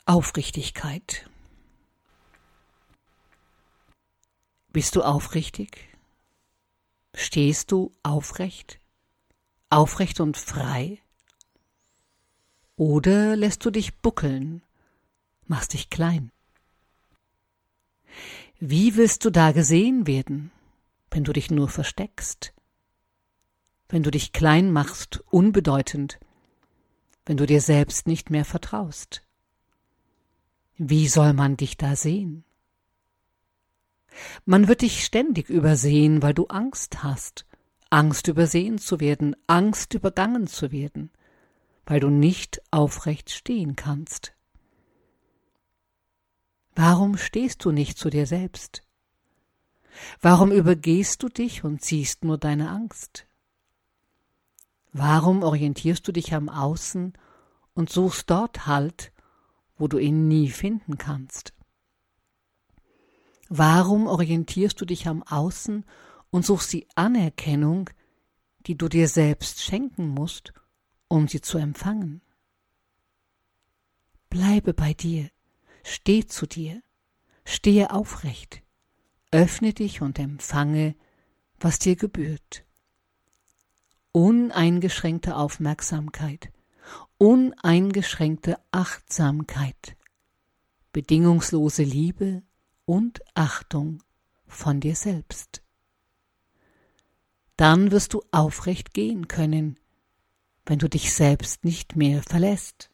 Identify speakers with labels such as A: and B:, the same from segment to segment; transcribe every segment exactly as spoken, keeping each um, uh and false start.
A: Aufrichtigkeit. Bist du aufrichtig? Stehst du aufrecht? Aufrecht und frei? Oder lässt du dich buckeln, machst dich klein? Wie willst du da gesehen werden, wenn du dich nur versteckst? Wenn du dich klein machst, unbedeutend, wenn du dir selbst nicht mehr vertraust? Wie soll man dich da sehen? Man wird dich ständig übersehen, weil du Angst hast, Angst übersehen zu werden, Angst übergangen zu werden, weil du nicht aufrecht stehen kannst. Warum stehst du nicht zu dir selbst? Warum übergehst du dich und siehst nur deine Angst? Warum orientierst du dich am Außen und suchst dort Halt, wo du ihn nie finden kannst? Warum orientierst du dich am Außen und suchst die Anerkennung, die du dir selbst schenken musst, um sie zu empfangen? Bleibe bei dir, steh zu dir, stehe aufrecht, öffne dich und empfange, was dir gebührt. Uneingeschränkte Aufmerksamkeit, uneingeschränkte Achtsamkeit, bedingungslose Liebe und Achtung von dir selbst. Dann wirst du aufrecht gehen können, wenn du dich selbst nicht mehr verlässt.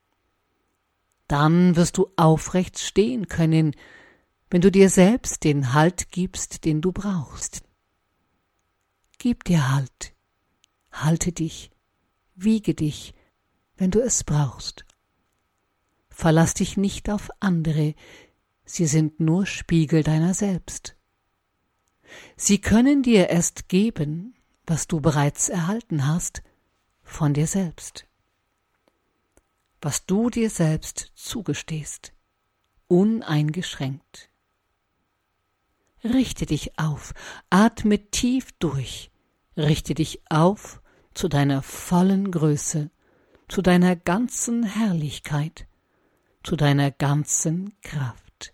A: Dann wirst du aufrecht stehen können, wenn du dir selbst den Halt gibst, den du brauchst. Gib dir Halt, halte dich, wiege dich, wenn du es brauchst. Verlass dich nicht auf andere, sie sind nur Spiegel deiner selbst. Sie können dir erst geben, was du bereits erhalten hast, von dir selbst. Was du dir selbst zugestehst, uneingeschränkt. Richte dich auf, atme tief durch, richte dich auf zu deiner vollen Größe, zu deiner ganzen Herrlichkeit, zu deiner ganzen Kraft.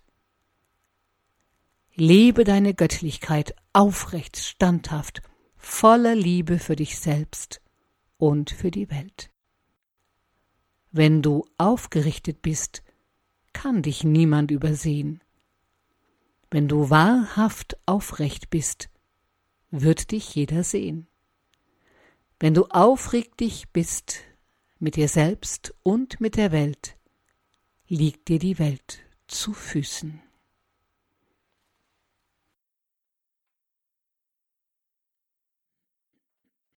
A: Lebe deine Göttlichkeit aufrecht, standhaft, voller Liebe für dich selbst und für die Welt. Wenn du aufgerichtet bist, kann dich niemand übersehen. Wenn du wahrhaft aufrecht bist, wird dich jeder sehen. Wenn du aufrichtig bist mit dir selbst und mit der Welt, liegt dir die Welt zu Füßen.